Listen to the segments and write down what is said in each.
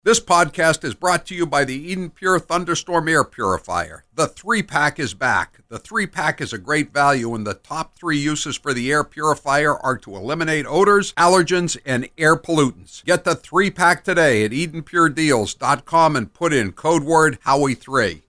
This podcast is brought to you by the Eden Pure Thunderstorm Air Purifier. The 3-pack is back. The 3-pack is a great value, and the top 3 uses for the air purifier are to eliminate odors, allergens, and air pollutants. Get the 3-pack today at EdenPureDeals.com and put in code word Howie3.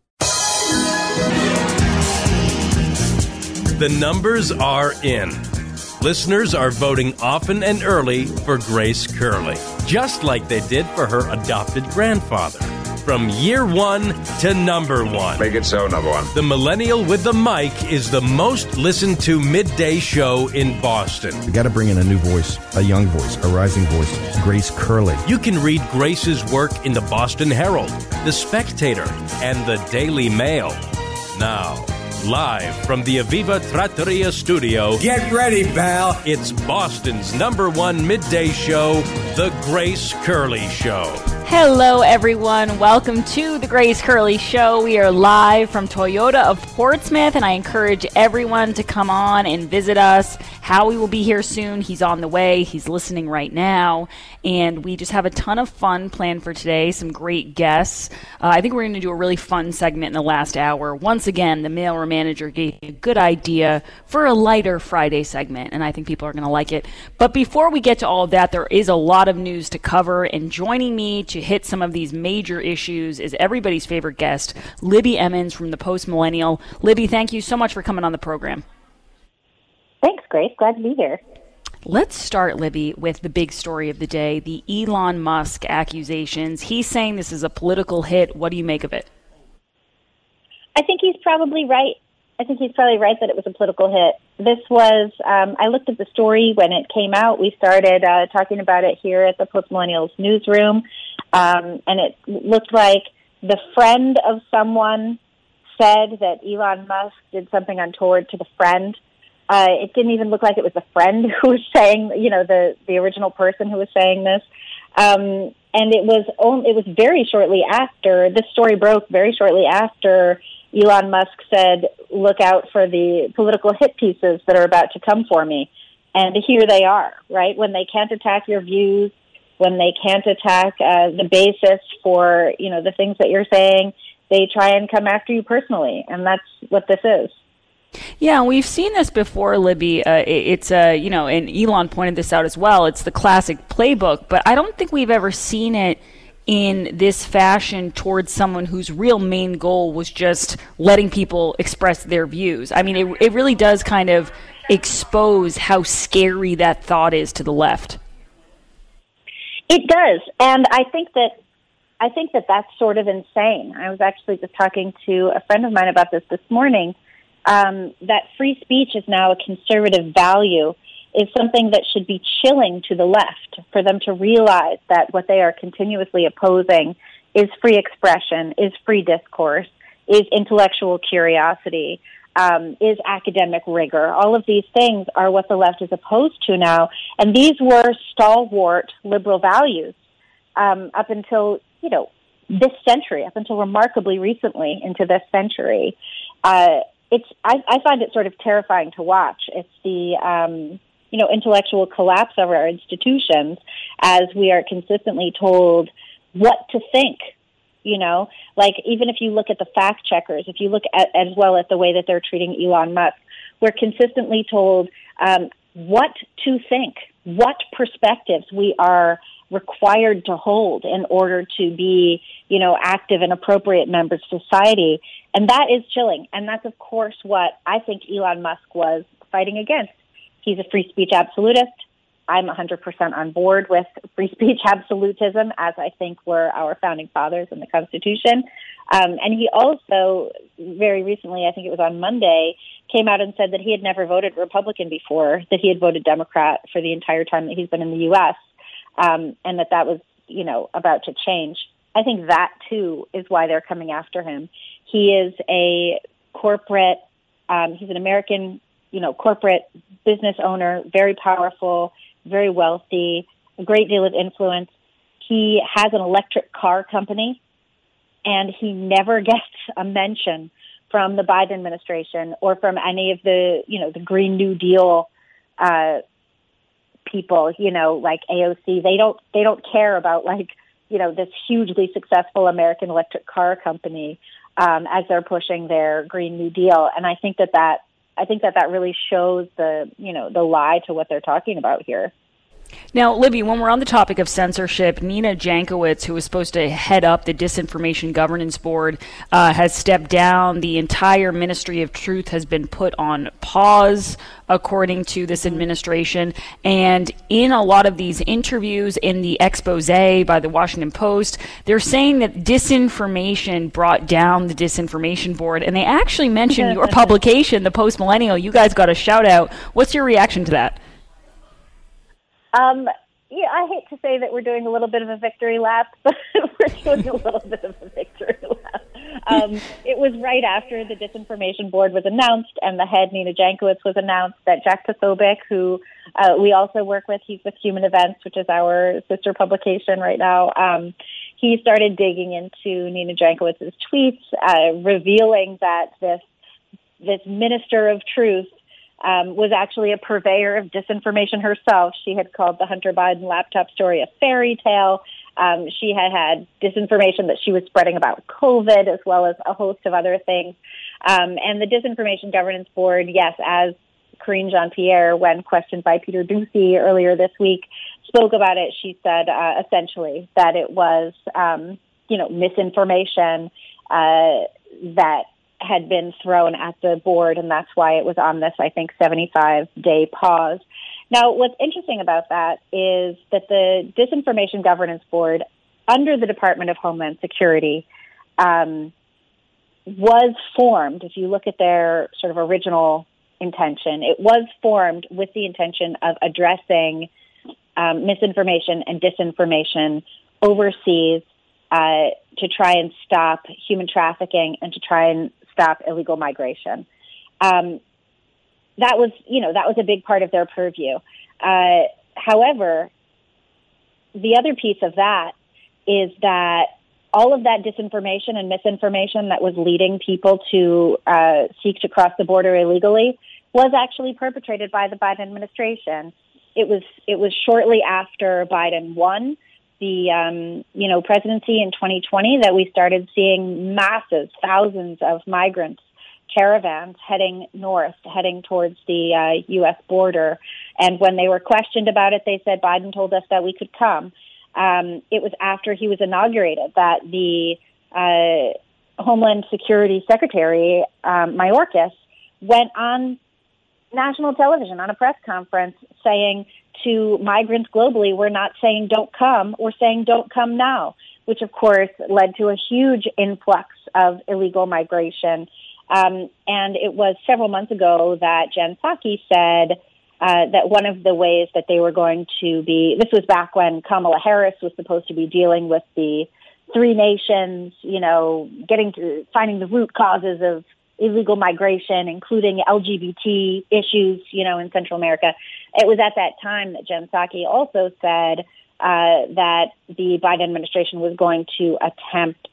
The numbers are in. Listeners are voting often and early for Grace Curley, just like they did for her adopted grandfather. From year 1 to number 1. Make it so, number 1. The Millennial with the Mic is the most listened to midday show in Boston. We got to bring in a new voice, a young voice, a rising voice, Grace Curley. You can read Grace's work in the Boston Herald, The Spectator, and the Daily Mail. Now, live from the Aviva Trattoria studio. Get ready, pal. It's Boston's number 1 midday show, The Grace Curley Show. Hello, everyone. Welcome to The Grace Curley Show. We are live from Toyota of Portsmouth, and I encourage everyone to come on and visit us. Howie will be here soon. He's on the way. He's listening right now. And we just have a ton of fun planned for today, some great guests. I think we're going to do a really fun segment in the last hour. Once again, the mailroom manager gave me a good idea for a lighter Friday segment, and I think people are going to like it. But before we get to all of that, there is a lot of news to cover, and joining me to hit some of these major issues is everybody's favorite guest, Libby Emmons from the Post Millennial. Libby, thank you so much for coming on the program. Thanks, Grace. Glad to be here. Let's start, Libby, with the big story of the day, the Elon Musk accusations. He's saying this is a political hit. What do you make of it? I think he's probably right. I think he's probably right that it was a political hit. This was, I looked at the story when it came out. We started talking about it here at the Post Millennials newsroom, and it looked like the friend of someone said that Elon Musk did something untoward to the friend. It didn't even look like it was a friend who was saying, the original person who was saying this. And it was very shortly after, this story broke very shortly after Elon Musk said, look out for the political hit pieces that are about to come for me. And here they are, right? When they can't attack your views, when they can't attack the basis for, the things that you're saying, they try and come after you personally. And that's what this is. Yeah, we've seen this before, Libby. And Elon pointed this out as well. It's the classic playbook, but I don't think we've ever seen it in this fashion towards someone whose real main goal was just letting people express their views. I mean, it really does kind of expose how scary that thought is to the left. It does, and I think that that's sort of insane. I was actually just talking to a friend of mine about this morning. That free speech is now a conservative value is something that should be chilling to the left for them to realize that what they are continuously opposing is free expression, is free discourse, is intellectual curiosity, is academic rigor. All of these things are what the left is opposed to now. And these were stalwart liberal values up until, this century, up until remarkably recently into this century. I find it sort of terrifying to watch. It's the, intellectual collapse of our institutions as we are consistently told what to think, like even if you look at the fact checkers, if you look at as well at the way that they're treating Elon Musk, we're consistently told what to think, what perspectives we are required to hold in order to be, active and appropriate members of society. And that is chilling. And that's, of course, what I think Elon Musk was fighting against. He's a free speech absolutist. I'm 100% on board with free speech absolutism, as I think were our founding fathers in the Constitution. And he also, very recently, I think it was on Monday, came out and said that he had never voted Republican before, that he had voted Democrat for the entire time that he's been in the U.S., and that was, about to change. I think that, too, is why they're coming after him. He is a corporate, he's an American, corporate business owner, very powerful, very wealthy, a great deal of influence. He has an electric car company, and he never gets a mention from the Biden administration or from any of the, the Green New Deal people, like AOC. They don't care about this hugely successful American electric car company as they're pushing their Green New Deal. And I think that really shows the lie to what they're talking about here. Now, Libby, when we're on the topic of censorship, Nina Jankowicz, who was supposed to head up the Disinformation Governance Board, has stepped down. The entire Ministry of Truth has been put on pause, according to this administration. And in a lot of these interviews, in the expose by the Washington Post, they're saying that disinformation brought down the Disinformation Board. And they actually mentioned your publication, The Post Millennial. You guys got a shout out. What's your reaction to that? I hate to say that we're doing a little bit of a victory lap, but we're doing a little bit of a victory lap. It was right after the Disinformation Board was announced and the head, Nina Jankowicz, was announced that Jack Posobiec, who we also work with, he's with Human Events, which is our sister publication right now, he started digging into Nina Jankowicz's tweets, revealing that this minister of truth was actually a purveyor of disinformation herself. She had called the Hunter Biden laptop story a fairy tale. She had disinformation that she was spreading about COVID, as well as a host of other things. And the Disinformation Governance Board, yes, as Karine Jean-Pierre, when questioned by Peter Doocy earlier this week, spoke about it. She said essentially that it was, misinformation that had been thrown at the board, and that's why it was on this, I think, 75-day pause. Now, what's interesting about that is that the Disinformation Governance Board, under the Department of Homeland Security, was formed, if you look at their sort of original intention, it was formed with the intention of addressing misinformation and disinformation overseas to try and stop human trafficking and to try and stop illegal migration. That was a big part of their purview. However, the other piece of that is that all of that disinformation and misinformation that was leading people to seek to cross the border illegally was actually perpetrated by the Biden administration. It was shortly after Biden won the presidency in 2020 that we started seeing massive thousands of migrants, caravans heading north, heading towards the U.S. border. And when they were questioned about it, they said Biden told us that we could come. It was after he was inaugurated that the Homeland Security Secretary, Mayorkas, went on national television on a press conference saying to migrants globally, we're not saying don't come, we're saying don't come now, which of course led to a huge influx of illegal migration. And it was several months ago that Jen Psaki said that one of the ways that they were going to be, this was back when Kamala Harris was supposed to be dealing with the three nations, finding the root causes of illegal migration, including LGBT issues, in Central America. It was at that time that Jen Psaki also said that the Biden administration was going to attempt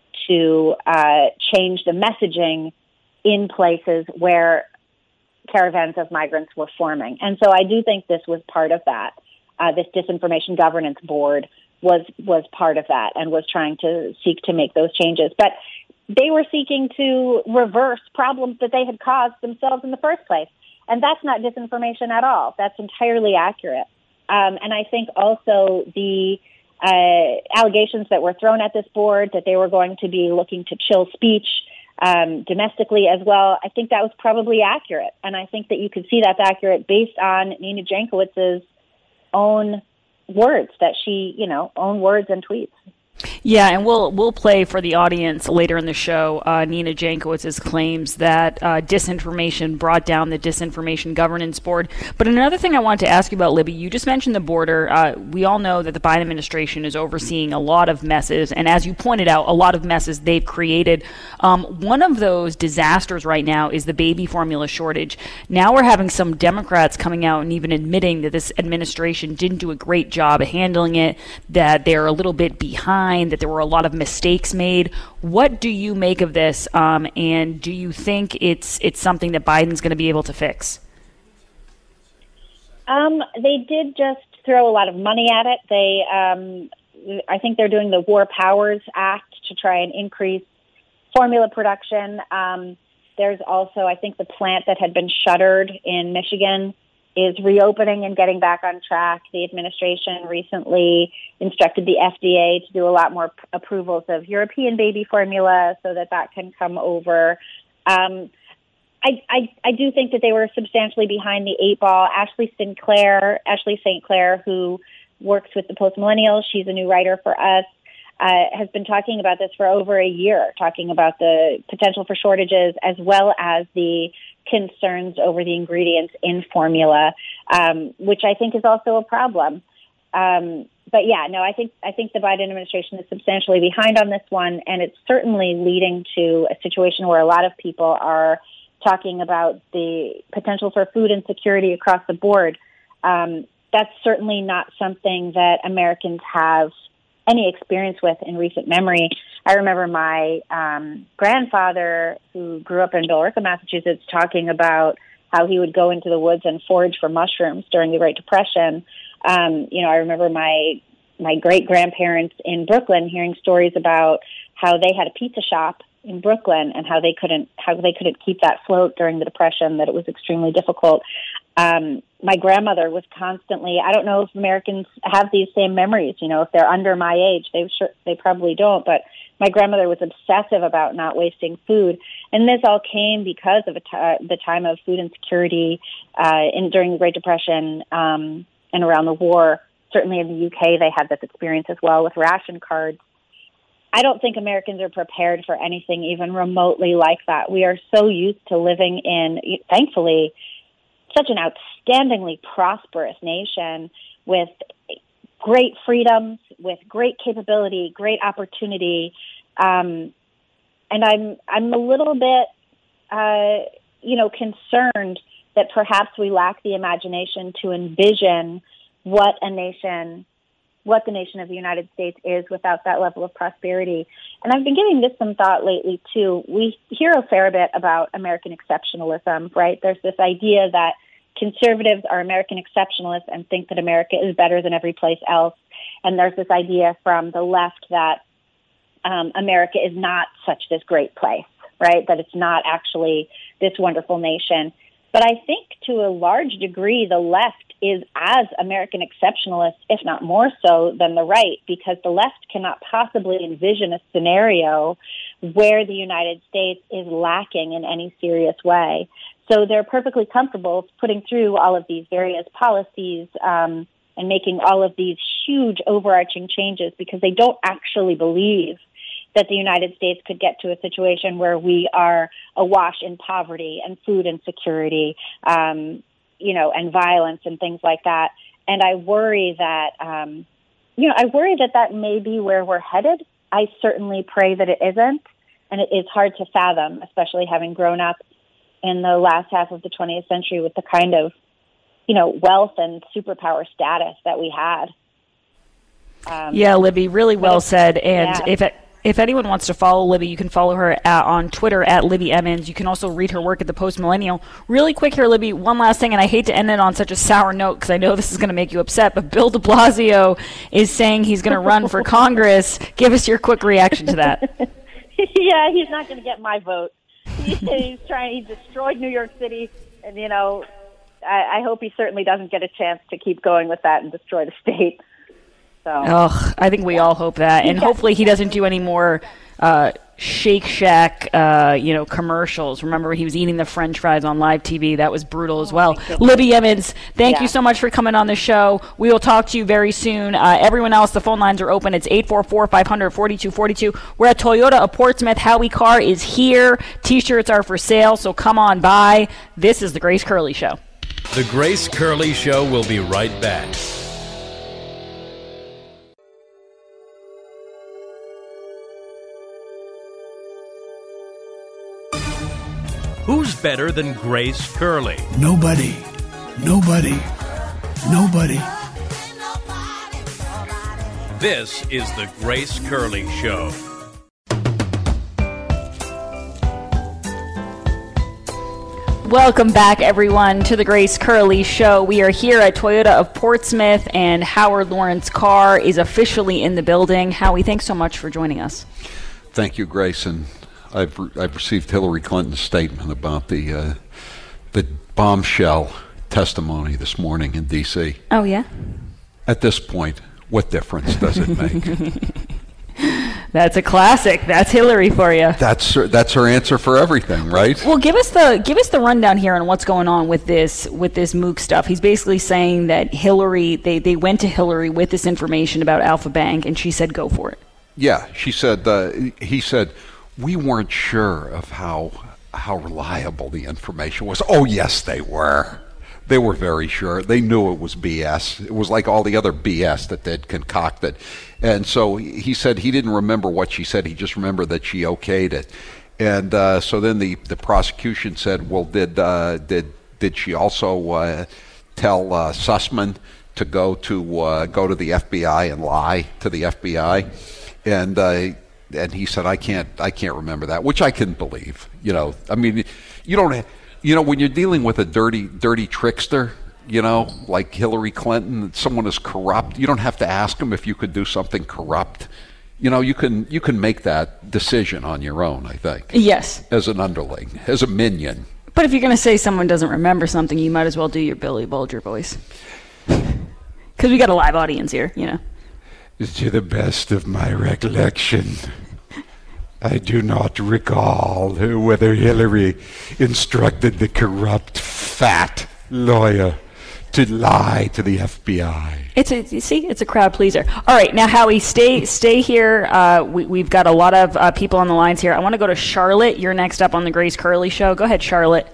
to change the messaging in places where caravans of migrants were forming. And so I do think this was part of that. This Disinformation Governance Board was part of that and was trying to seek to make those changes. But they were seeking to reverse problems that they had caused themselves in the first place. And that's not disinformation at all. That's entirely accurate. And I think also the allegations that were thrown at this board, that they were going to be looking to chill speech domestically as well, I think that was probably accurate. And I think that you could see that's accurate based on Nina Jankowicz's own words, that she, own words and tweets. Yeah, and we'll play for the audience later in the show Nina Jankowicz's claims that disinformation brought down the Disinformation Governance Board. But another thing I wanted to ask you about, Libby, you just mentioned the border. We all know that the Biden administration is overseeing a lot of messes, and as you pointed out, a lot of messes they've created. One of those disasters right now is the baby formula shortage. Now we're having some Democrats coming out and even admitting that this administration didn't do a great job of handling it, that they're a little bit behind, that there were a lot of mistakes made. What do you make of this, and do you think it's something that Biden's going to be able to fix? They did just throw a lot of money at it. They I think they're doing the War Powers Act to try and increase formula production. There's also, I think, the plant that had been shuttered in Michigan is reopening and getting back on track. The administration recently instructed the FDA to do a lot more approvals of European baby formula so that can come over. I do think that they were substantially behind the eight ball. Ashley St. Clair, who works with the Post Millennials, she's a new writer for us, has been talking about this for over a year, talking about the potential for shortages as well as the concerns over the ingredients in formula, which I think is also a problem. But yeah, no, I think the Biden administration is substantially behind on this one, and it's certainly leading to a situation where a lot of people are talking about the potential for food insecurity across the board. That's certainly not something that Americans have any experience with in recent memory. I remember my grandfather, who grew up in Billerica, Massachusetts, talking about how he would go into the woods and forage for mushrooms during the Great Depression. I remember my great-grandparents in Brooklyn hearing stories about how they had a pizza shop in Brooklyn and how they couldn't keep that afloat during the Depression, that it was extremely difficult. My grandmother was constantly, I don't know if Americans have these same memories, if they're under my age, they probably don't, but my grandmother was obsessive about not wasting food. And this all came because of the time of food insecurity during the Great Depression and around the war. Certainly in the UK, they had this experience as well with ration cards. I don't think Americans are prepared for anything even remotely like that. We are so used to living in, thankfully, such an outstandingly prosperous nation with great freedoms, with great capability, great opportunity. And I'm a little bit, concerned that perhaps we lack the imagination to envision what the nation of the United States is without that level of prosperity. And I've been giving this some thought lately, too. We hear a fair bit about American exceptionalism, right? There's this idea that conservatives are American exceptionalists and think that America is better than every place else. And there's this idea from the left that America is not such this great place, right? That it's not actually this wonderful nation. But I think to a large degree, the left is as American exceptionalist, if not more so, than the right, because the left cannot possibly envision a scenario where the United States is lacking in any serious way. So they're perfectly comfortable putting through all of these various policies and making all of these huge overarching changes because they don't actually believe that the United States could get to a situation where we are awash in poverty and food insecurity, and violence and things like that. And I worry that, that may be where we're headed. I certainly pray that it isn't. And it is hard to fathom, especially having grown up in the last half of the 20th century with the kind of, wealth and superpower status that we had. Yeah, Libby, really well said. And if anyone wants to follow Libby, you can follow her on Twitter at Libby Emmons. You can also read her work at the Post Millennial. Really quick here, Libby, one last thing, and I hate to end it on such a sour note because I know this is going to make you upset, but Bill de Blasio is saying he's going to run for Congress. Give us your quick reaction to that. Yeah, he's not going to get my vote. He destroyed New York City, and, I hope he certainly doesn't get a chance to keep going with that and destroy the state. So, I think we all hope that. And hopefully he doesn't do any more Shake Shack, commercials. Remember, he was eating the French fries on live TV. That was brutal as well. Libby Emmons, thank you so much for coming on the show. We will talk to you very soon. Everyone else, the phone lines are open. It's 844-500-4242. We're at Toyota of Portsmouth. Howie Carr is here. T-shirts are for sale, so come on by. This is The Grace Curley Show. The Grace Curley Show will be right back. Who's better than Grace Curley? Nobody. This is The Grace Curley Show. Welcome back, everyone, to the Grace Curley Show. We are here at Toyota of Portsmouth, and Howard Lawrence Carr is officially in the building. Howie, thanks so much for joining us. Thank you, Grace. And I've received Hillary Clinton's statement about the bombshell testimony this morning in D.C. Oh, yeah? At this point, what difference does it make? That's a classic. That's Hillary for you. That's her answer for everything, right? Well, give us the rundown here on what's going on with this Mook stuff. He's basically saying that Hillary, they went to Hillary with this information about Alpha Bank, and she said, "Go for it." Yeah, she said. He said, "We weren't sure of how reliable the information was." Oh, yes, they were. They were very sure. They knew it was BS. It was like all the other BS that they'd concocted. And so he said he didn't remember what she said. He just remembered that she okayed it. And so then the prosecution said, well, did she also tell Sussman to go to the FBI and lie to the FBI? And he said, I can't remember that, which I can believe. I mean, you don't. When you're dealing with a dirty trickster, like Hillary Clinton, someone is corrupt, you don't have to ask them if you could do something corrupt. You can make that decision on your own, I think. Yes. As an underling, as a minion. But if you're going to say someone doesn't remember something, you might as well do your Billy Bulger voice. Because we got a live audience here, To the best of my recollection, I do not recall whether Hillary instructed the corrupt, fat lawyer to lie to the FBI. It's a crowd pleaser. All right, now Howie, stay here. We've got a lot of people on the lines here. I want to go to Charlotte. You're next up on the Grace Curley Show. Go ahead, Charlotte.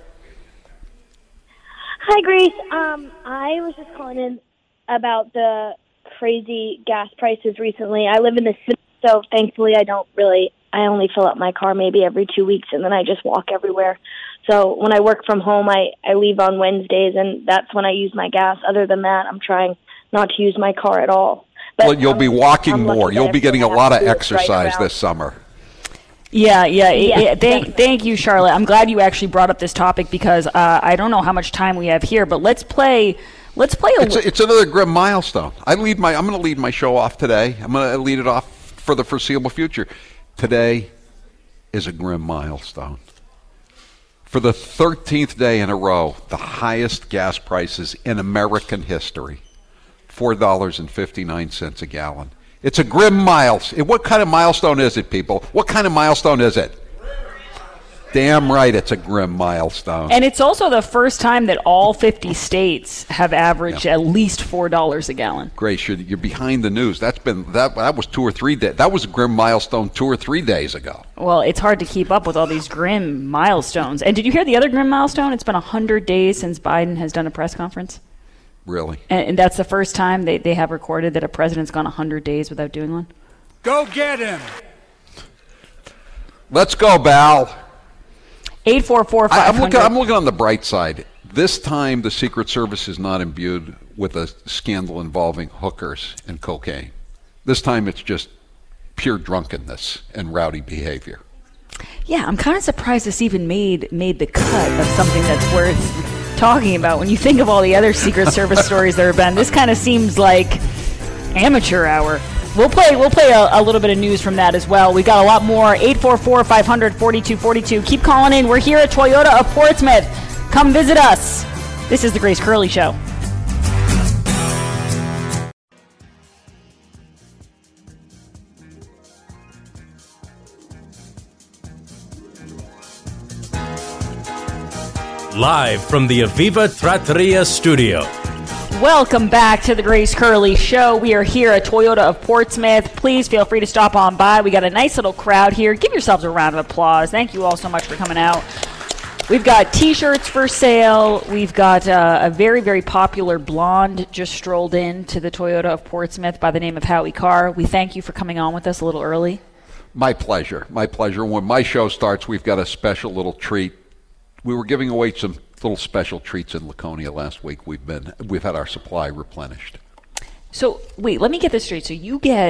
Hi, Grace. I was just calling in about the crazy gas prices recently. I live in the city, so thankfully I only fill up my car maybe every 2 weeks, and then I just walk everywhere. So when I work from home, I leave on Wednesdays, and that's when I use my gas. Other than that, I'm trying not to use my car at all. But well, you'll be walking more. You'll be getting a lot of exercise this summer. Yeah. Thank you, Charlotte. I'm glad you actually brought up this topic because I don't know how much time we have here, but let's play. It's another grim milestone. I'm going to lead my show off today. I'm going to lead it off for the foreseeable future. Today is a grim milestone. For the 13th day in a row, the highest gas prices in American history, $4.59 a gallon. It's a grim milestone. What kind of milestone is it, people? What kind of milestone is it? Damn right, it's a grim milestone. And it's also the first time that all 50 states have averaged at least $4 a gallon. Grace, you're behind the news. That was 2 or 3 days. That was a grim milestone 2 or 3 days ago. Well, it's hard to keep up with all these grim milestones. And did you hear the other grim milestone? It's been 100 days since Biden has done a press conference. Really? And that's the first time they have recorded that a president's gone 100 days without doing one. Go get him! Let's go, Bal. 844-500. I'm looking on the bright side. This time, the Secret Service is not imbued with a scandal involving hookers and cocaine. This time, it's just pure drunkenness and rowdy behavior. Yeah, I'm kind of surprised this even made the cut of something that's worth talking about. When you think of all the other Secret Service stories there have been, this kind of seems like amateur hour. We'll play a little bit of news from that as well. We've got a lot more. 844-500-4242. Keep calling in. We're here at Toyota of Portsmouth. Come visit us. This is the Grace Curley Show. Live from the Aviva Trattoria studio. Welcome back to the Grace Curley Show. We are here at Toyota of Portsmouth. Please feel free to stop on by. We got a nice little crowd here. Give yourselves a round of applause. Thank you all so much for coming out. We've got T-shirts for sale. We've got a very, very popular blonde just strolled in to the Toyota of Portsmouth by the name of Howie Carr. We thank you for coming on with us a little early. My pleasure. My pleasure. When my show starts, we've got a special little treat. We were giving away some little special treats in Laconia last week. We've had our supply replenished. So wait, let me get this straight. So you get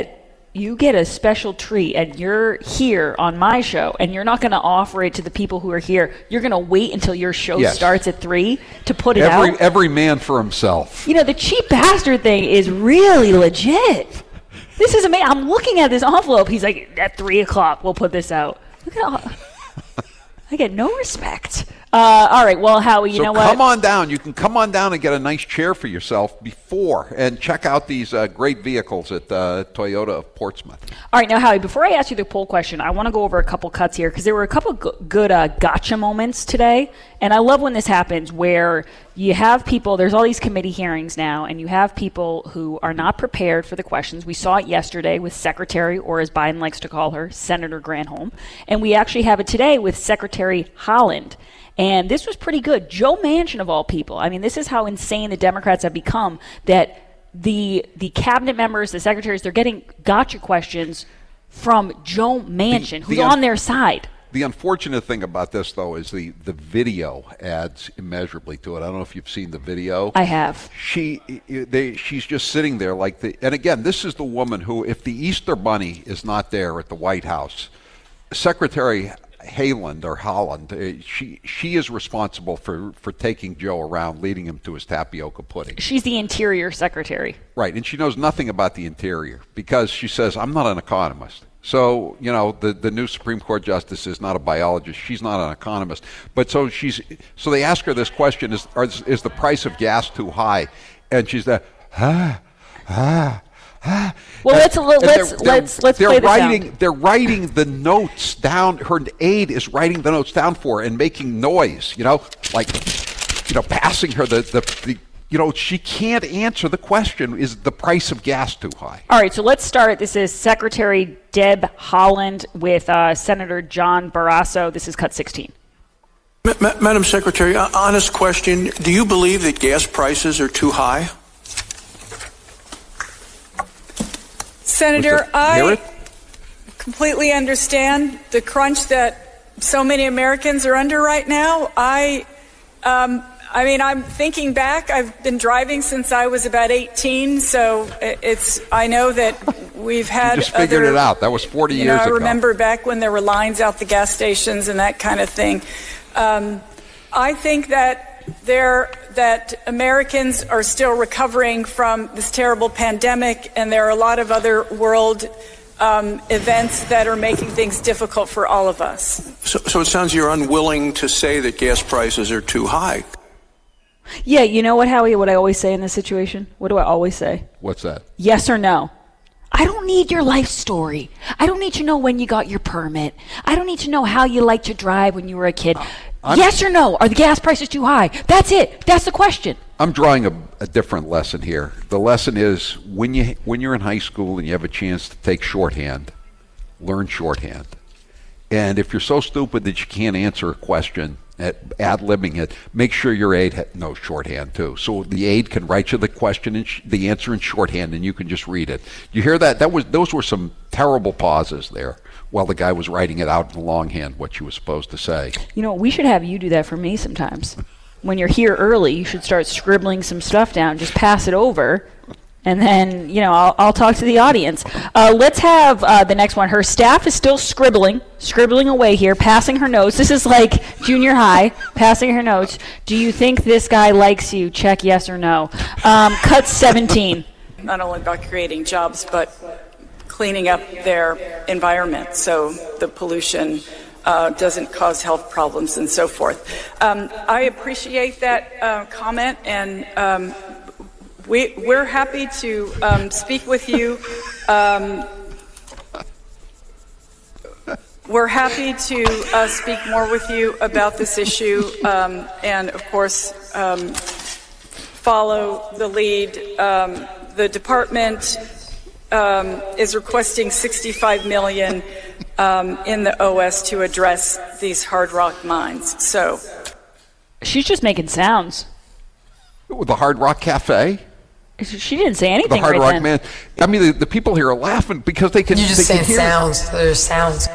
you get a special treat, and you're here on my show, and you're not going to offer it to the people who are here. You're going to wait until your show starts at 3 to put it out. Every man for himself. You know, the cheap bastard thing is really legit. This is amazing. I'm looking at this envelope. He's like, at 3 o'clock, we'll put this out. Look at all. I get no respect. All right, well, Howie, you know what? Come on down. You can come on down and get a nice chair for yourself before and check out these great vehicles at Toyota of Portsmouth. All right, now, Howie, before I ask you the poll question, I want to go over a couple cuts here because there were a couple good gotcha moments today. And I love when this happens where you have people, there's all these committee hearings now, and you have people who are not prepared for the questions. We saw it yesterday with Secretary, or as Biden likes to call her, Senator Granholm. And we actually have it today with Secretary Haaland. And this was pretty good. Joe Manchin, of all people. I mean, this is how insane the Democrats have become, that the cabinet members, the secretaries, they're getting gotcha questions from Joe Manchin, who's on their side. The unfortunate thing about this, though, is the video adds immeasurably to it. I don't know if you've seen the video. I have. She's just sitting there and again, this is the woman who, if the Easter Bunny is not there at the White House, Secretary Haaland, she is responsible for taking Joe around, leading him to his tapioca pudding. She's the Interior Secretary. Right, and she knows nothing about the Interior because she says, I'm not an economist. So, you know, the new Supreme Court justice is not a biologist. She's not an economist. But so they ask her this question, is the price of gas too high? And she's there, Well, let's play this out. They're writing the notes down. Her aide is writing the notes down for her and making noise, passing her the she can't answer the question, is the price of gas too high? All right, so let's start. This is Secretary Deb Haaland with Senator John Barrasso. This is cut 16. Madam Secretary, honest question. Do you believe that gas prices are too high? Senator, I completely understand the crunch that so many Americans are under right now. I'm thinking back. I've been driving since I was about 18, so I know that we've had you just figured it out. That was 40 years ago. I remember back when there were lines out the gas stations and that kind of thing. I think that Americans are still recovering from this terrible pandemic, and there are a lot of other world events that are making things difficult for all of us. So it sounds you're unwilling to say that gas prices are too high. Yeah, you know what, Howie, what I always say in this situation? What do I always say? What's that? Yes or no. I don't need your life story. I don't need to know when you got your permit. I don't need to know how you liked to drive when you were a kid. Yes or no? Are the gas prices too high? That's it. That's the question. I'm drawing a different lesson here. The lesson is when you're in high school and you have a chance to take shorthand, learn shorthand. And if you're so stupid that you can't answer a question, ad-libbing it, make sure your aide knows shorthand too. So the aide can write you the question and the answer in shorthand, and you can just read it. You hear that? Those were some terrible pauses there while the guy was writing it out in longhand what you were supposed to say. You know, we should have you do that for me sometimes. When you're here early, you should start scribbling some stuff down. Just pass it over. And then, I'll talk to the audience. Let's have the next one. Her staff is still scribbling away here, passing her notes. This is like junior high, passing her notes. Do you think this guy likes you? Check yes or no. Cut 17. Not only about creating jobs, but cleaning up their environment so the pollution doesn't cause health problems and so forth. I appreciate that comment, and we're happy to speak with you. We're happy to speak more with you about this issue and, of course, follow the lead. The department is requesting $65 million in the OS to address these hard rock mines. So she's just making sounds. The Hard Rock Cafe? She didn't say anything. The Hard right Rock then. Man. I mean, the people here are laughing because they can. You're just saying sounds. There's sounds.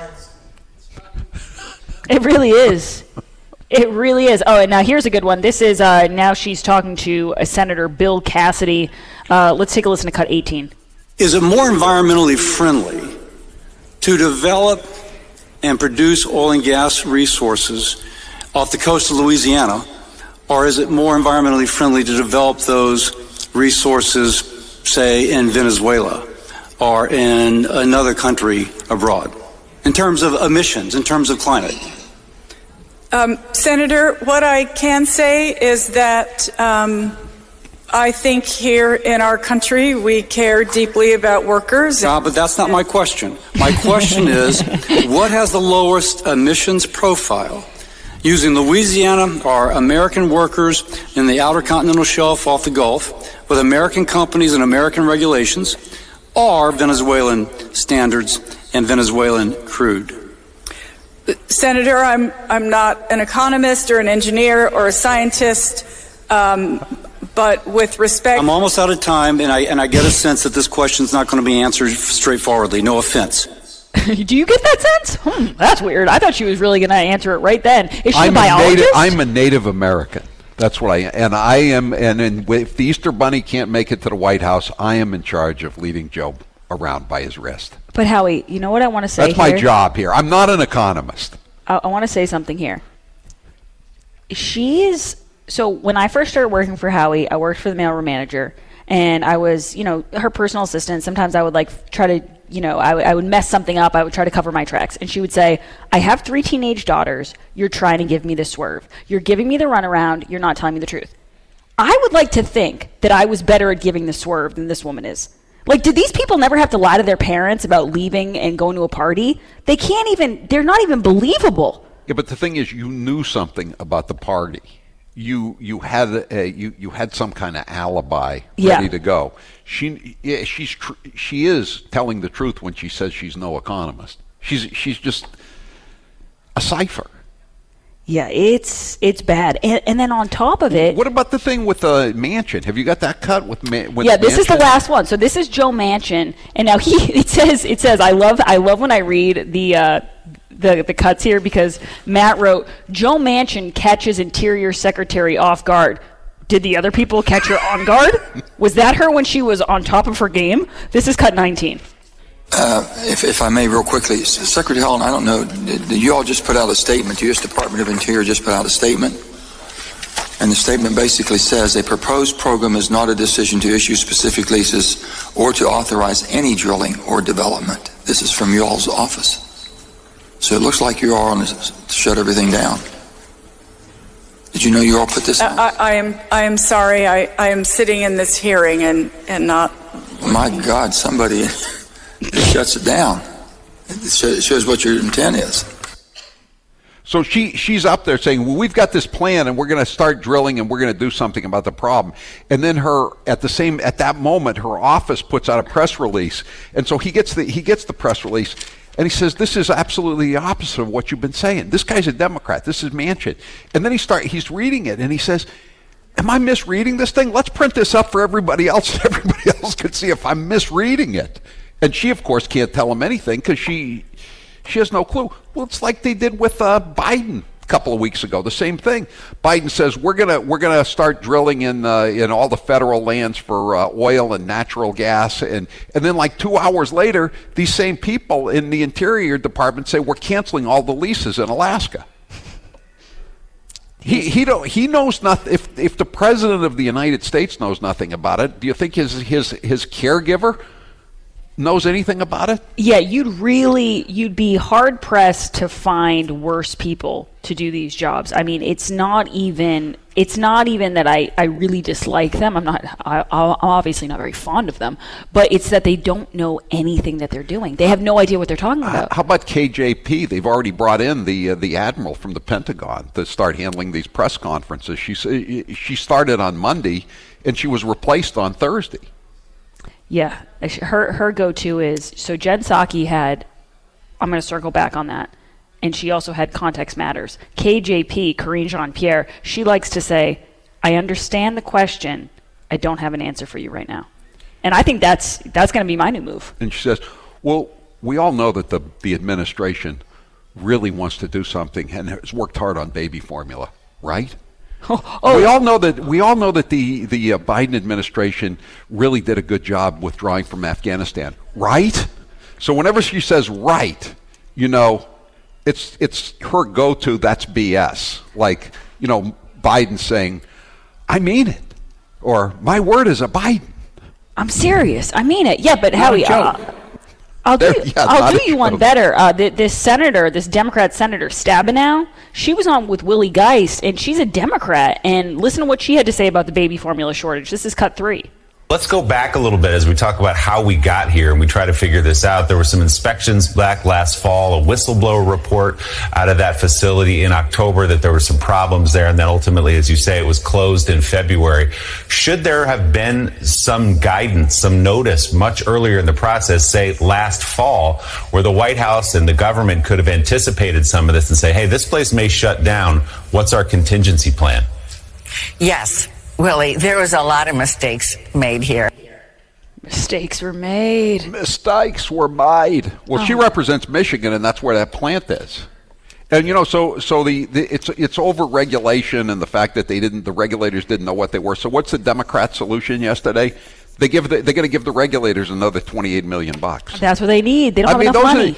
It really is. It really is. Oh, and now here's a good one. This is now she's talking to Senator Bill Cassidy. Let's take a listen to cut 18. Is it more environmentally friendly to develop and produce oil and gas resources off the coast of Louisiana, or is it more environmentally friendly to develop those resources, say, in Venezuela or in another country abroad, in terms of emissions, in terms of climate? Senator, what I can say is that I think here in our country we care deeply about workers. But that's not my question. My question is, what has the lowest emissions profile? Using Louisiana or American workers in the outer continental shelf off the Gulf with American companies and American regulations, or Venezuelan standards and Venezuelan crude? Senator, I'm not an economist or an engineer or a scientist, but with respect... I'm almost out of time, and I get a sense that this question's not going to be answered straightforwardly. No offense. Do you get that sense? That's weird. I thought she was really going to answer it right then. Is she a biologist? I'm a Native American. That's what I am. And I am, and if the Easter Bunny can't make it to the White House, I am in charge of leading Joe around by his wrist. But Howie, you know what I want to say That's my job here. I'm not an economist. I want to say something here. So when I first started working for Howie, I worked for the mailroom manager, and I was, her personal assistant. Sometimes I would try to, I would mess something up. I would try to cover my tracks. And she would say, I have 3 teenage daughters. You're trying to give me the swerve. You're giving me the runaround. You're not telling me the truth. I would like to think that I was better at giving the swerve than this woman is. Did these people never have to lie to their parents about leaving and going to a party? They're not even believable. Yeah, but the thing is, you knew something about the party. You had some kind of alibi ready to go. She is telling the truth when she says she's no economist. She's just a cipher. Yeah, it's bad. And then on top of it... What about the thing with Manchin? Have you got that cut with Manchin? Yeah, this is the last one. So this is Joe Manchin. And now it says I love when I read the cuts here, because Matt wrote, Joe Manchin catches Interior Secretary off guard. Did the other people catch her on guard? Was that her when she was on top of her game? This is cut 19. If I may, real quickly, Secretary Helen, I don't know, did you all just put out a statement? The U.S. Department of Interior just put out a statement, and the statement basically says a proposed program is not a decision to issue specific leases or to authorize any drilling or development. This is from you all's office. So it looks like you all want to shut everything down. Did you know you all put this on? I am sorry. I am sitting in this hearing and not... My God, somebody... It shuts it down. It shows what your intent is. So she's up there saying, well, we've got this plan and we're going to start drilling and we're going to do something about the problem. And then at that moment, her office puts out a press release. And so he gets the press release and he says, this is absolutely the opposite of what you've been saying. This guy's a Democrat. This is Manchin. And then he's reading it and he says, am I misreading this thing? Let's print this up for everybody else. Everybody else could see if I'm misreading it. And she, of course, can't tell him anything because she has no clue. Well, it's like they did with Biden a couple of weeks ago. The same thing. Biden says we're gonna start drilling in all the federal lands for oil and natural gas, and then like 2 hours later, these same people in the Interior Department say we're canceling all the leases in Alaska. He knows nothing. If the President of the United States knows nothing about it, do you think his caregiver knows anything about it? Yeah, you'd be hard pressed to find worse people to do these jobs. I mean, it's not even that I really dislike them. I'm obviously not very fond of them, but it's that they don't know anything that they're doing. They have no idea what they're talking about. How about KJP? They've already brought in the admiral from the Pentagon to start handling these press conferences. She started on Monday and she was replaced on Thursday. Yeah, her go-to is, so Jen Psaki had, I'm going to circle back on that, and she also had Context Matters. KJP, Karine Jean-Pierre, she likes to say, I understand the question, I don't have an answer for you right now. And I think that's going to be my new move. And she says, well, we all know that the administration really wants to do something and has worked hard on baby formula, right? We all know that the Biden administration really did a good job withdrawing from Afghanistan, right? So whenever she says right, it's her go-to. That's BS. Like Biden saying, "I mean it," or "My word is a Biden." I'm serious. I mean it. Yeah, but Howie, I'll do you one better. This Democrat senator Stabenow, she was on with Willie Geist, and she's a Democrat. And listen to what she had to say about the baby formula shortage. This is cut 3. Let's go back a little bit as we talk about how we got here and we try to figure this out. There were some inspections back last fall, a whistleblower report out of that facility in October that there were some problems there. And then ultimately, as you say, it was closed in February. Should there have been some guidance, some notice much earlier in the process, say last fall, where the White House and the government could have anticipated some of this and say, hey, this place may shut down. What's our contingency plan? Yes. Willie, there was a lot of mistakes made here. Mistakes were made. Mistakes were made. Well, she represents Michigan, and that's where that plant is. And so it's over regulation and the fact that the regulators didn't know what they were. So what's the Democrat solution yesterday? They're going to give the regulators another $28 million. That's what they need. They don't have enough money.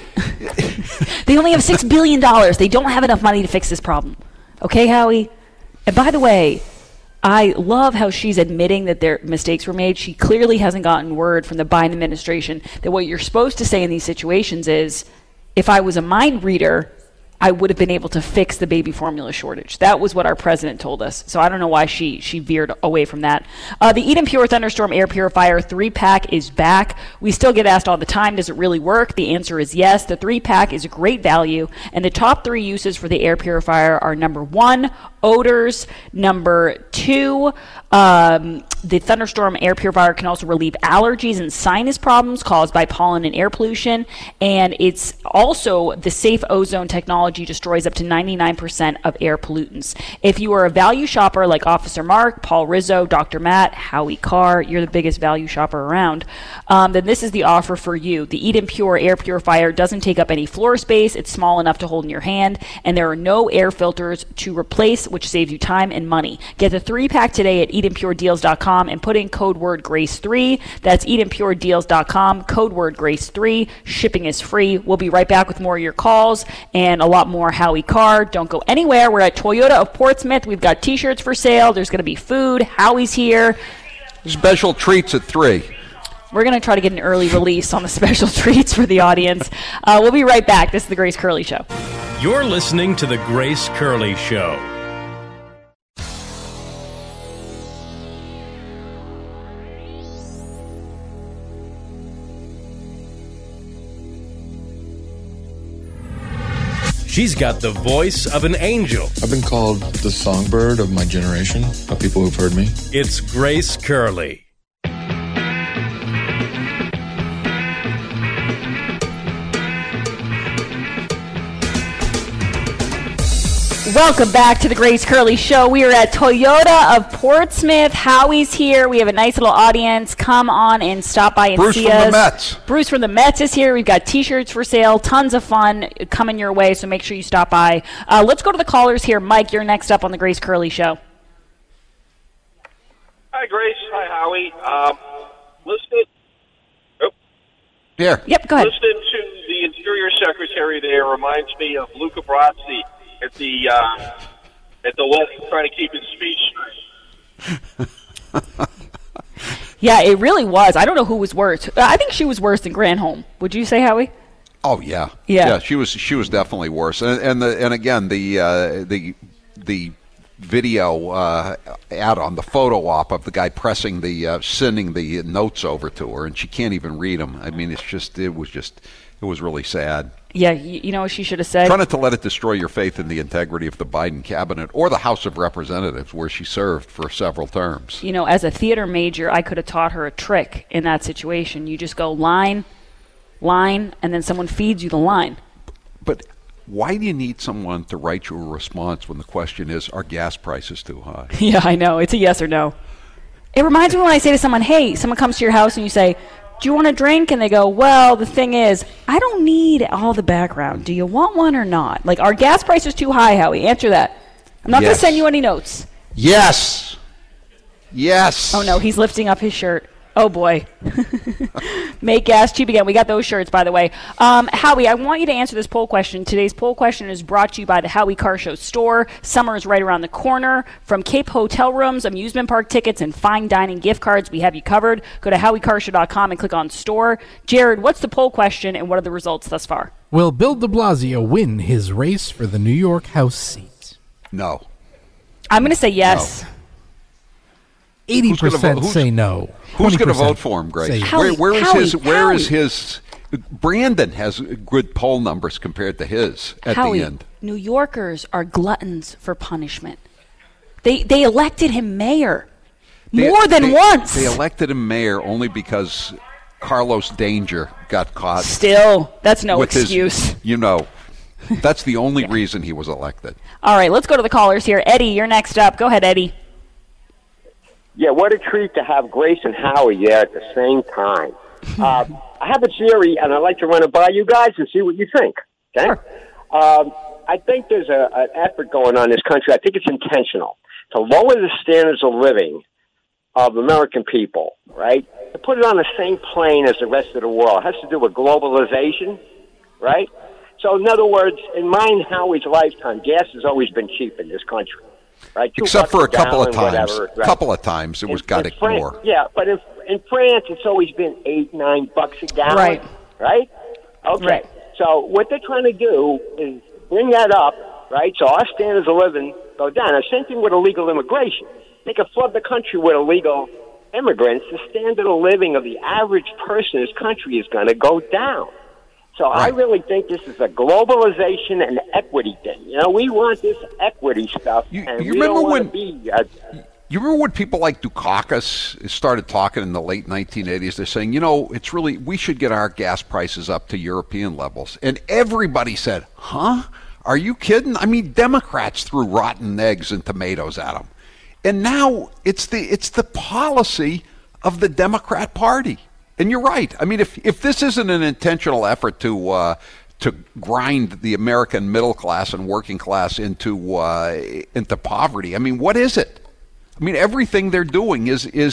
They only have $6 billion. They don't have enough money to fix this problem. Okay, Howie? And by the way, I love how she's admitting that their mistakes were made. She clearly hasn't gotten word from the Biden administration that what you're supposed to say in these situations is, if I was a mind reader, I would have been able to fix the baby formula shortage. That was what our president told us. So I don't know why she veered away from that. The Eden Pure Thunderstorm Air Purifier 3-pack is back. We still get asked all the time, does it really work? The answer is yes. The 3-pack is a great value. And the top 3 uses for the air purifier are number 1, odors. Number 2, the Thunderstorm Air Purifier can also relieve allergies and sinus problems caused by pollen and air pollution. And it's also the safe ozone technology destroys up to 99% of air pollutants. If you are a value shopper like Officer Mark, Paul Rizzo, Dr. Matt, Howie Carr, you're the biggest value shopper around, then this is the offer for you. The Eden Pure Air Purifier doesn't take up any floor space. It's small enough to hold in your hand, and there are no air filters to replace, which saves you time and money. Get the 3-pack today at EdenPureDeals.com and put in code word GRACE3. That's EdenPureDeals.com, code word GRACE3. Shipping is free. We'll be right back with more of your calls and a lot more Howie Carr. Don't go anywhere. We're at Toyota of Portsmouth. We've got T-shirts for sale. There's going to be food. Howie's here. Special treats at 3. We're going to try to get an early release on the special treats for the audience. We'll be right back. This is the Grace Curley Show. You're listening to the Grace Curley Show. She's got the voice of an angel. I've been called the songbird of my generation, by people who've heard me. It's Grace Curley. Welcome back to the Grace Curley Show. We are at Toyota of Portsmouth. Howie's here. We have a nice little audience. Come on and stop by and see us. Bruce from the Mets. Bruce from the Mets is here. We've got T-shirts for sale. Tons of fun coming your way, so make sure you stop by. Let's go to the callers here. Mike, you're next up on the Grace Curley Show. Hi, Grace. Hi, Howie. Listening. Here. Yep, go ahead. Listening to the Interior Secretary there reminds me of Luca Brasi at the wedding, trying to keep his speech straight. Yeah, it really was. I don't know who was worse. I think she was worse than Granholm. Would you say, Howie? Oh yeah, yeah. She was definitely worse. And again the video ad on the photo op of the guy pressing sending the notes over to her, and she can't even read them. I mean, it was really sad. Yeah, you know what she should have said? Try not to let it destroy your faith in the integrity of the Biden cabinet or the House of Representatives, where she served for several terms. You know, as a theater major, I could have taught her a trick in that situation. You just go line, and then someone feeds you the line. But why do you need someone to write you a response when the question is, are gas prices too high? Yeah, I know. It's a yes or no. It reminds me when I say to someone, hey, someone comes to your house and you say, do you want a drink? And they go, well, the thing is, I don't need all the background. Do you want one or not? Like, are gas prices too high, Howie? Answer that. I'm not going to send you any notes. Yes. Yes. Oh, no, he's lifting up his shirt. Oh, boy. Make gas cheap again. We got those shirts, by the way. Howie, I want you to answer this poll question. Today's poll question is brought to you by the Howie Car Show store. Summer is right around the corner. From Cape hotel rooms, amusement park tickets, and fine dining gift cards, we have you covered. Go to howiecarshow.com and click on store. Jared, what's the poll question, and what are the results thus far? Will Bill de Blasio win his race for the New York House seat? No. I'm going to say yes. No. 80% say no. Who's going to vote for him, Grace? Where is his? Brandon has good poll numbers compared to his at the end. New Yorkers are gluttons for punishment. They elected him mayor more than once. They elected him mayor only because Carlos Danger got caught. Still, that's no excuse. That's the only reason he was elected. All right, let's go to the callers here. Eddie, you're next up. Go ahead, Eddie. Yeah, what a treat to have Grace and Howie there at the same time. I have a theory, and I'd like to run it by you guys and see what you think. Okay? Sure. I think there's an effort going on in this country. I think it's intentional to lower the standards of living of American people, right? To put it on the same plane as the rest of the world. It has to do with globalization, right? So, in other words, in mine and Howie's lifetime, gas has always been cheap in this country. Right, except for a couple of times. Whatever, right? Couple of times it was got more. Yeah, but in France it's always been $8-9 a gallon. Right? Okay. Right. So what they're trying to do is bring that up, right? So our standards of living go down. Now, same thing with illegal immigration. They can flood the country with illegal immigrants. The standard of living of the average person in this country is going to go down. So I really think this is a globalization and equity thing. We want this equity stuff, and we don't want to be... You remember when people like Dukakis started talking in the late 1980s? They're saying, it's really, we should get our gas prices up to European levels. And everybody said, huh? Are you kidding? I mean, Democrats threw rotten eggs and tomatoes at them. And now it's the policy of the Democrat Party. And you're right. I mean, if this isn't an intentional effort to grind the American middle class and working class into poverty, I mean, what is it? I mean, everything they're doing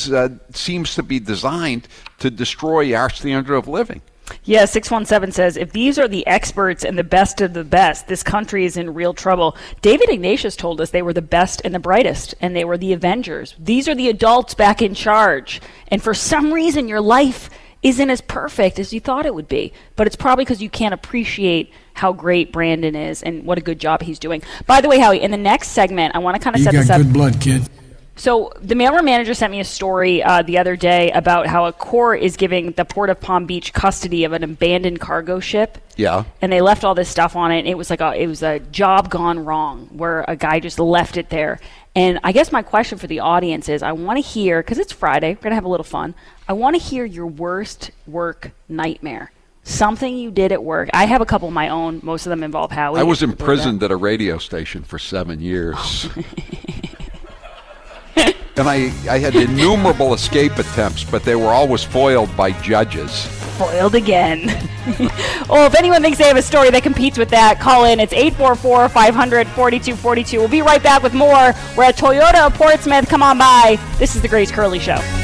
seems to be designed to destroy our standard of living. Yeah, 617 says, if these are the experts and the best of the best, this country is in real trouble. David Ignatius told us they were the best and the brightest, and they were the Avengers. These are the adults back in charge. And for some reason, your life isn't as perfect as you thought it would be. But it's probably because you can't appreciate how great Brandon is and what a good job he's doing. By the way, Howie, in the next segment, I want to kind of set this up. You got good blood, kid. So the mailroom manager sent me a story the other day about how a court is giving the Port of Palm Beach custody of an abandoned cargo ship. Yeah. And they left all this stuff on it. And it was like a job gone wrong where a guy just left it there. And I guess my question for the audience is I want to hear, because it's Friday, we're going to have a little fun. I want to hear your worst work nightmare. Something you did at work. I have a couple of my own. Most of them involve Howie. I was imprisoned at a radio station for 7 years. And I had innumerable escape attempts, but they were always foiled by judges. Foiled again. Well, if anyone thinks they have a story that competes with that, call in. It's 844-500-4242. We'll be right back with more. We're at Toyota of Portsmouth. Come on by. This is the Grace Curley Show.